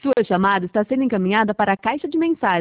Sua chamada está sendo encaminhada para a caixa de mensagens.